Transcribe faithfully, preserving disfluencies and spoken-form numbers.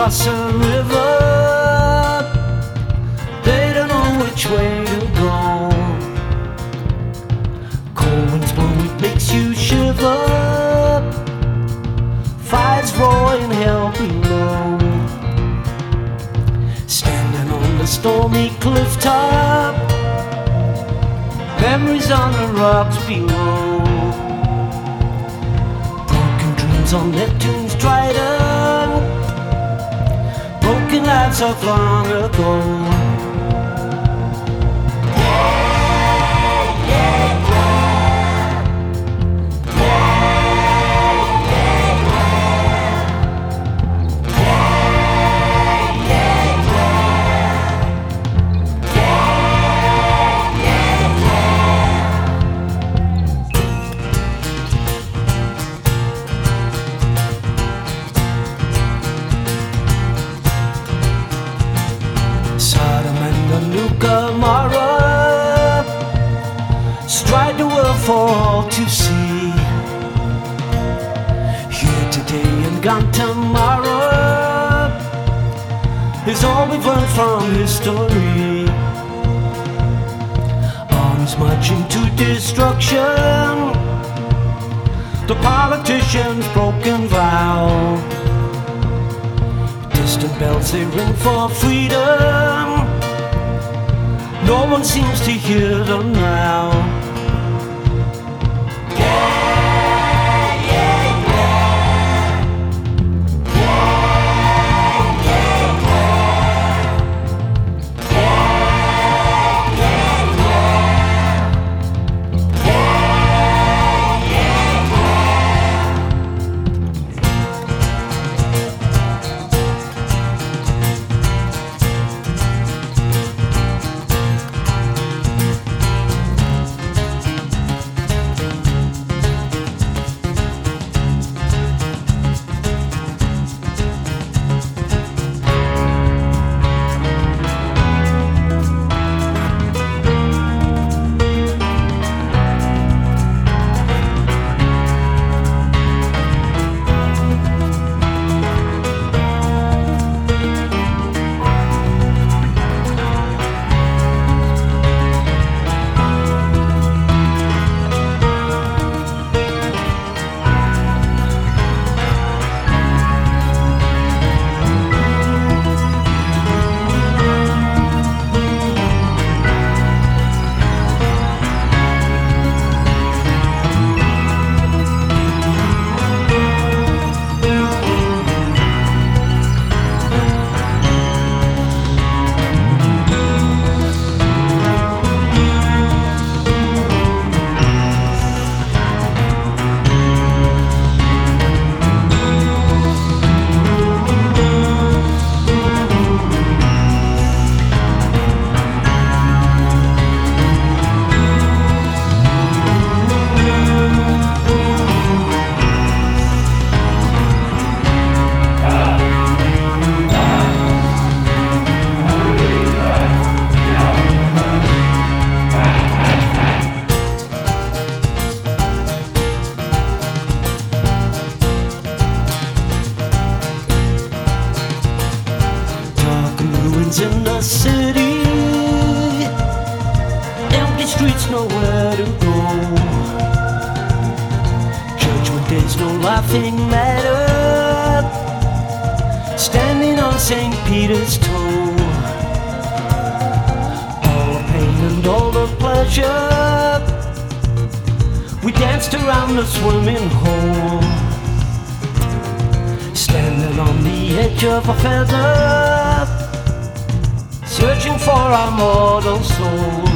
cross a river, they don't know which way to go. Cold winds blow, it makes you shiver. Fires roaring hell below. Standing on the stormy cliff top, memories on the rocks below. Broken dreams on Neptune's trident, broken lives of long ago. Gomorrah, stride the world for all to see. Here today and gone tomorrow is all we've learned from history. Armies marching to destruction, the politicians' broken vow. Distant bells they ring for freedom, no one seems to hear them now. In the city, empty streets, nowhere to go. Judgment Day's no laughing matter, standing on Saint Peter's toe. All the pain and all the pleasure, we danced around the swimming hole. Standing on the edge of a feather, searching for our mortal soul.